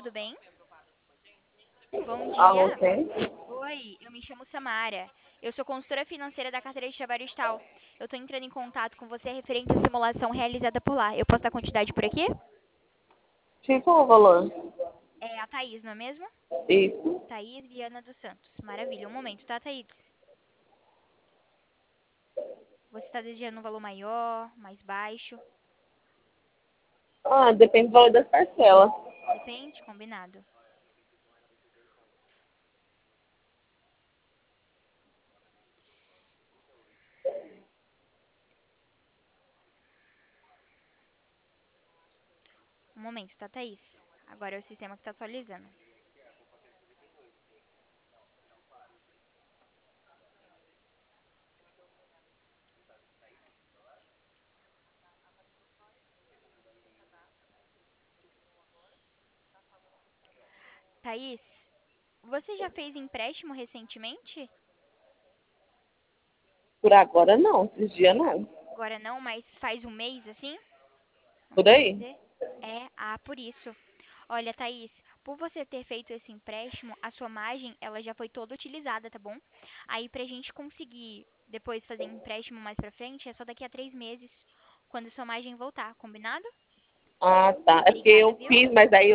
tudo bem? Bom Alô, dia. sim? Oi, eu me chamo Samara. Eu sou consultora financeira da carteira de trabalho Estal. Eu estou entrando em contato com você referente à simulação realizada por lá. Eu posso dar quantidade por aqui? Tipo o valor. É a Thaís, não é mesmo? Isso. Thaís Viana dos Santos. Maravilha. Um momento, tá, Thaís? Você está desejando um valor maior, mais baixo? Ah, depende do valor das parcelas. Depende, combinado. Um momento, tá, Thaís? Agora é o sistema que está atualizando. Thaís, você já fez empréstimo recentemente? Por agora não, esses dias não. Agora não, mas faz um mês assim? Por Vamos aí? dizer? Por isso. Olha, Thaís, por você ter feito esse empréstimo, a sua margem, ela já foi toda utilizada, tá bom? Aí, pra gente conseguir depois fazer empréstimo mais pra frente, é só daqui a 3 meses, quando sua margem voltar, combinado? Ah, tá. É porque Obrigada, eu viu? fiz, mas aí